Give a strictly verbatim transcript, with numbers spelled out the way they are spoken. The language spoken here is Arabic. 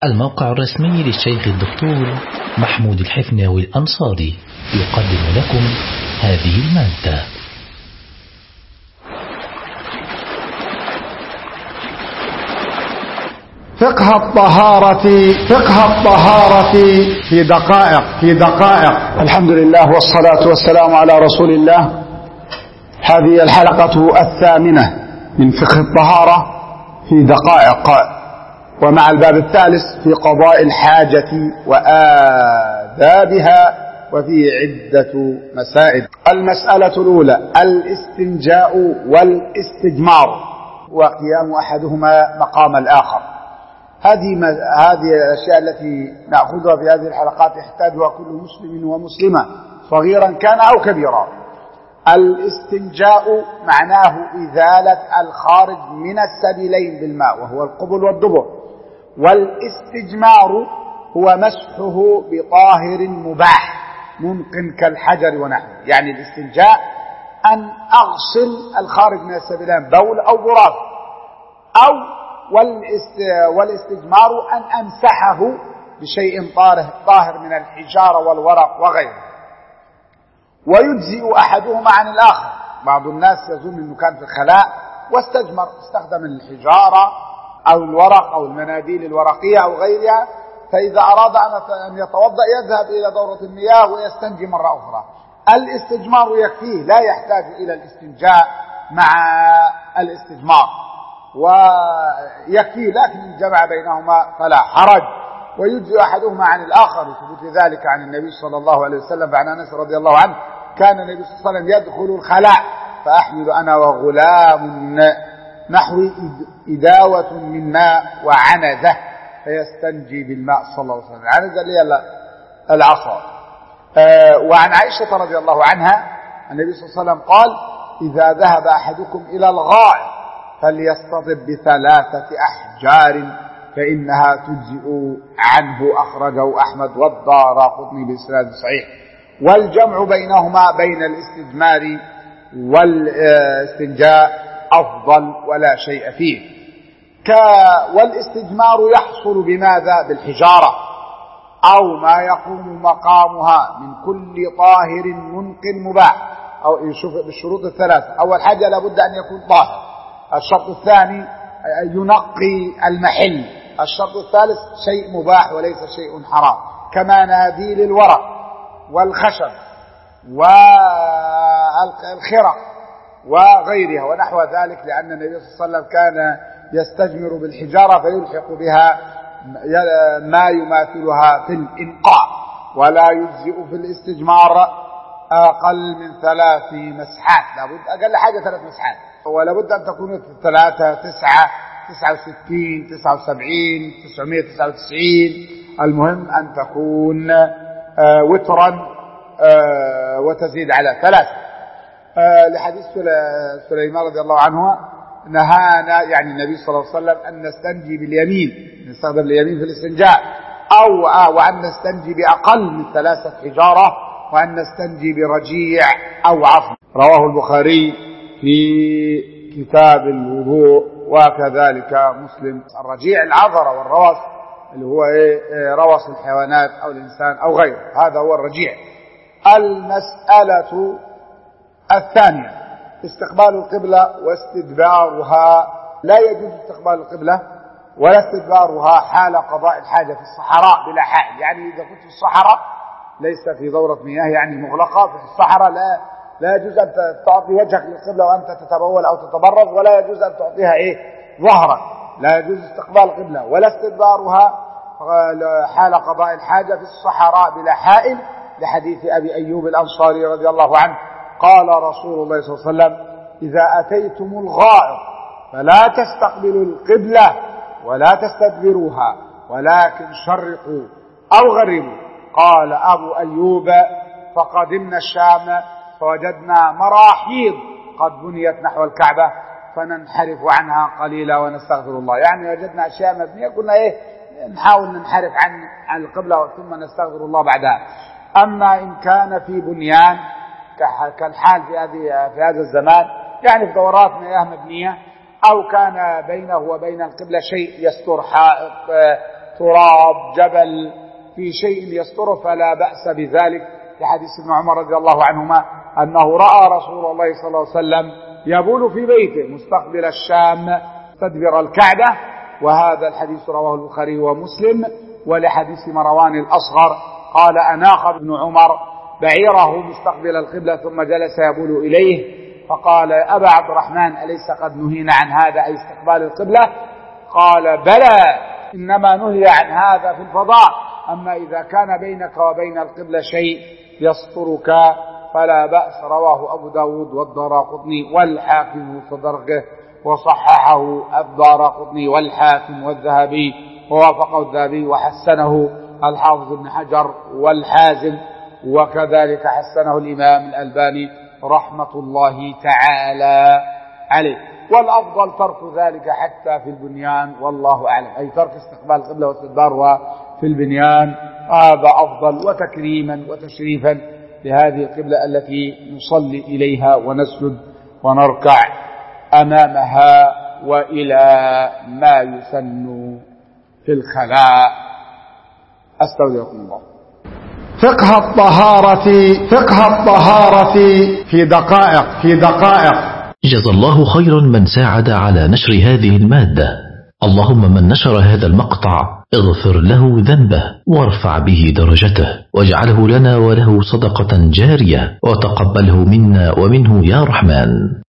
الموقع الرسمي للشيخ الدكتور محمود الحفناوي الأنصاري يقدم لكم هذه المادة. فقه الطهارة فقه الطهارة في دقائق في دقائق الحمد لله والصلاة والسلام على رسول الله. هذه الحلقة الثامنة من فقه الطهارة في دقائق، ومع الباب الثالث في قضاء الحاجة وآدابها، وفيه عدة مسائل. المسألة الأولى الاستنجاء والاستجمار، وقيام أحدهما مقام الآخر. هذه هذه الأشياء التي نأخذها في هذه الحلقات يحتاجها كل مسلم ومسلمة صغيرا كان أو كبيرا. الاستنجاء معناه إزالة الخارج من السبيلين بالماء، وهو القبل والدبر. والاستجمار هو مسحه بطاهر مباح ممكن كالحجر ونحوه. يعني الاستنجاء أن أغسل الخارج من السبيلين، بول أو براز، أو والاستجمار أن أمسحه بشيء طاهر من الحجارة والورق وغيره. ويجزئ أحدهما عن الآخر. بعض الناس يظن أنه كان في الخلاء واستجمر، استخدم الحجارة أو الورق أو المناديل الورقية أو غيرها، فإذا أراد أن يتوضأ يذهب إلى دورة المياه ويستنجي مرة أخرى. الاستجمار يكفيه، لا يحتاج إلى الاستنجاء مع الاستجمار، ويكفيه، لكن الجمع بينهما فلا حرج. ويجزئ أحدهما عن الآخر لثبوت ذلك عن النبي صلى الله عليه وسلم. فعن أنس رضي الله عنه كان النبي صلى الله عليه وسلم يدخل الخلاء فأحمل أنا وغلام نحو إداوة من ماء وعنزة فيستنجي بالماء صلى الله عليه وسلم. عنزة اللي هي العصا. آه وعن عائشة رضي الله عنها النبي صلى الله عليه وسلم قال: إذا ذهب أحدكم إلى الغائط فليستطب بثلاثة أحجار فإنها تجزئ عنه. أخرجه أحمد والدارقطني بإسناد صحيح. والجمع بينهما بين الاستجمار والاستنجاء أفضل ولا شيء فيه. والاستجمار يحصل بماذا؟ بالحجارة أو ما يقوم مقامها من كل طاهر منق مباح، أو يشوف بالشروط الثلاثة. أول حاجة لابد أن يكون طاهر. الشرط الثاني ينقي المحل. الشرط الثالث شيء مباح وليس شيء حرام، كمناديل الورق والخشب والخرق وغيرها ونحو ذلك، لأن النبي صلى الله عليه وسلم كان يستجمر بالحجارة فيلحق بها ما يماثلها في الإنقاء. ولا يجزئ في الاستجمار أقل من ثلاث مسحات، لابد أقل حاجة ثلاث مسحات، ولابد أن تكون الثلاثة تسعة تسعة وستين تسعة وسبعين تسعمائة تسعة وتسعين. المهم أن تكون آه وترا آه وتزيد على ثلاثة. آه لحديث سليمان رضي الله عنه نهانا، يعني النبي صلى الله عليه وسلم، أن نستنجي باليمين، نستخدم اليمين في الاستنجاء، أو آه وأن نستنجي بأقل من ثلاثة حجارة، وأن نستنجي برجيع أو عظم. رواه البخاري في كتاب الوضوء، وكذلك مسلم. الرجيع العذرة والروث اللي هو إيه؟ روث الحيوانات أو الإنسان أو غيره، هذا هو الرجيع. المسألة الثانية استقبال القبلة واستدبارها. لا يجوز استقبال القبلة ولا استدبارها حال قضاء الحاجة في الصحراء بلا حائل. يعني إذا كنت في الصحراء ليس في دورة مياه يعني مغلقة، في الصحراء لا لا يجوز أن تعطي وجهك للقبلة وأنت تتبول أو تتبرز، ولا يجوز أن تعطيها إيه ظهرك. لا يجوز استقبال القبلة ولا استدبارها حال قضاء الحاجة في الصحراء بلا حائل، لحديث أبي أيوب الأنصاري رضي الله عنه قال رسول الله صلى الله عليه وسلم: إذا أتيتم الغائط فلا تستقبلوا القبلة ولا تستدبروها، ولكن شرقوا أو غربوا. قال أبو أيوب: فقدمنا الشام فوجدنا مراحيض قد بنيت نحو الكعبة فننحرف عنها قليلا ونستغفر الله. يعني وجدنا أشياء مبنية قلنا إيه نحاول ننحرف عن القبلة ثم نستغفر الله بعدها. أما إن كان في بنيان كالحال في هذه في هذا الزمان، يعني في دورات مياه مبنية، أو كان بينه وبين القبلة شيء يستر، حائط تراب جبل في شيء يستره فلا بأس بذلك، في حديث ابن عمر رضي الله عنهما أنه رأى رسول الله صلى الله عليه وسلم يبول في بيته مستقبل الشام تدبر الكعبة، وهذا الحديث رواه البخاري ومسلم. ولحديث مروان الأصغر قال أناخ ابن عمر بعيره مستقبل القبلة ثم جلس يبول إليه، فقال أبا عبد الرحمن أليس قد نهينا عن هذا أي استقبال القبلة؟ قال بلى، إنما نهي عن هذا في الفضاء، أما إذا كان بينك وبين القبلة شيء يسترك فلا بأس. رواه أبو داود والدارقطني والحاكم في درجه، وصححه الدارقطني والحاكم والذهبي، ووافقه الذهبي وحسنه الحافظ ابن حجر والحازم، وكذلك حسنه الإمام الألباني رحمة الله تعالى عليه. والأفضل ترك ذلك حتى في البنيان، والله أعلم، أي ترك استقبال القبلة واستدبارها في البنيان هذا أفضل، وتكريما وتشريفا لهذه القبلة التي نصلي إليها ونسجد ونركع أمامها، وإلى ما يسن في الخلاء. أستودعكم الله. فقه الطهارة فقه الطهارة في دقائق في دقائق جزا الله خيرا من ساعد على نشر هذه المادة. اللهم من نشر هذا المقطع اغفر له ذنبه وارفع به درجته، واجعله لنا وله صدقة جارية، وتقبله منا ومنه يا رحمن.